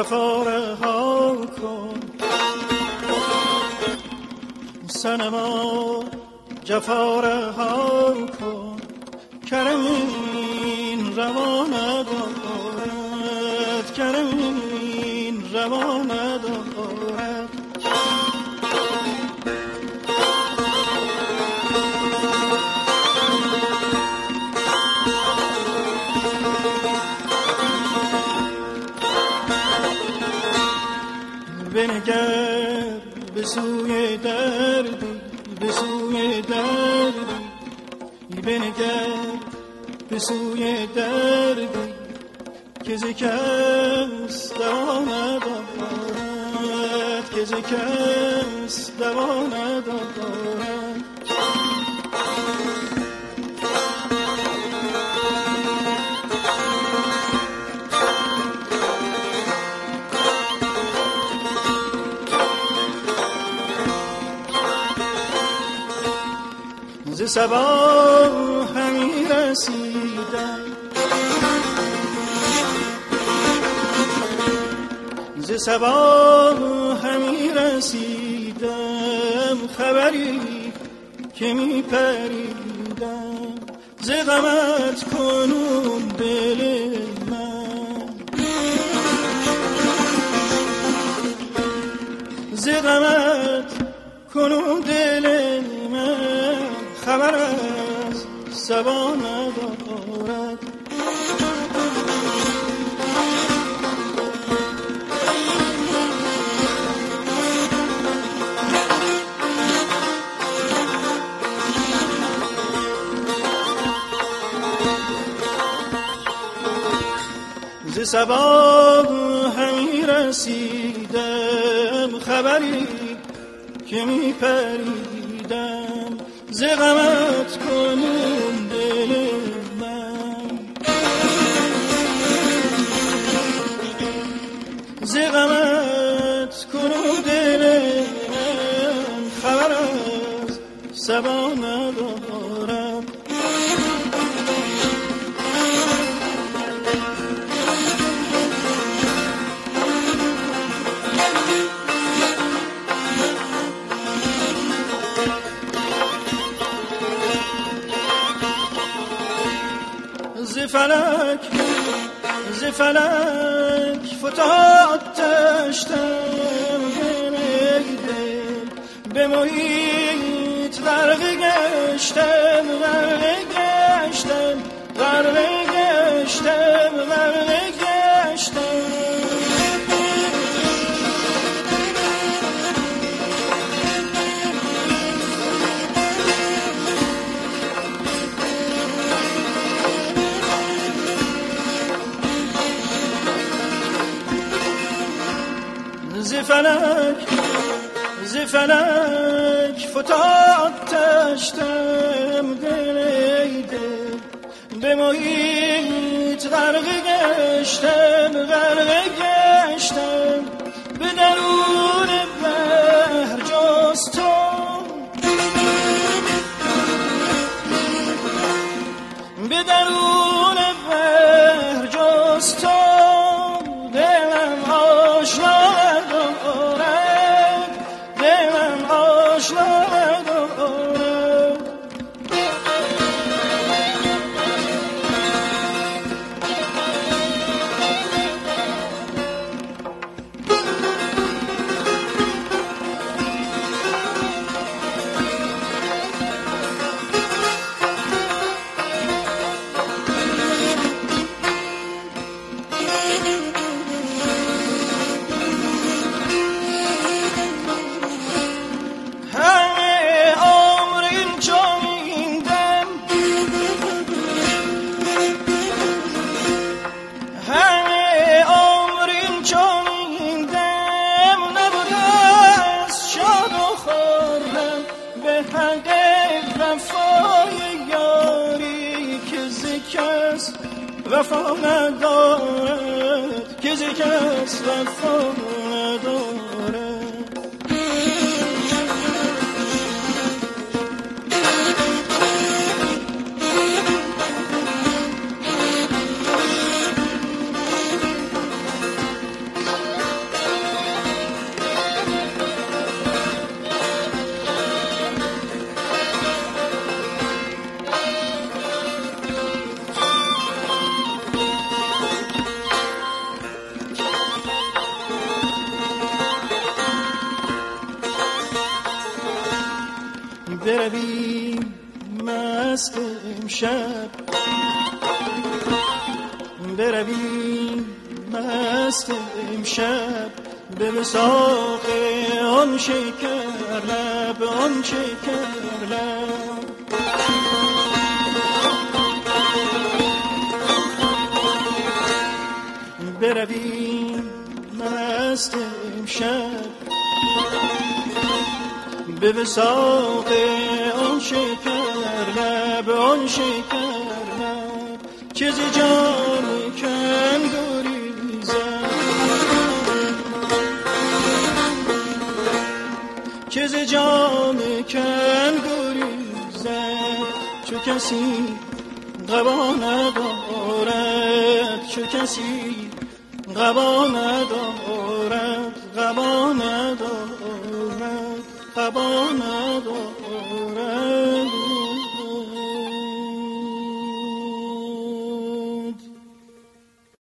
جفا رها کن صنما جفا رها کن کرم این روا ندارد کرم این روا ندارد بنگر به سوی دردی به سوی دردی بنگر به سوی دردی که ز کس دوا ندارد که ز کس دوا ندارد ز صبا همی رسیدم ز صبا همی رسیدم خبری که می پریدم ز غمت کنون دل من ز غمت کنون دل من خبر از صبا ندارد ز صبا همی رسیدم خبری که می پریدم ز غمت کنون دل من ز غمت کنون دل من خبر از صبا ندارم ز فلک فتاد تشتم به محیط غرق گشتم ز فلک فتاد تشتم دل به محیط غرق گشتم به درون بحر جز تو به درون بحر جز تو دلم آشنا وفا ندارد که کس وفا ندارد برویم مست امشب، برویم مست امشب به وثاق آن شکر لب، آن شکر لب. برویم مست امشب به وثاق آن شکر لب، آن شکر لب. چه ز جان کن گریزم، چه ز جان کن گریزم، چو کسی قبا ندارد، چو کسی قبا ندارد، قبا ندارد، قبا ندارد.